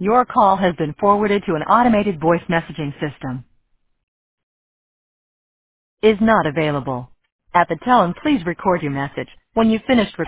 Your call has been forwarded to an automated voice messaging system. Is not available. At the tone, please record your message. When you've finished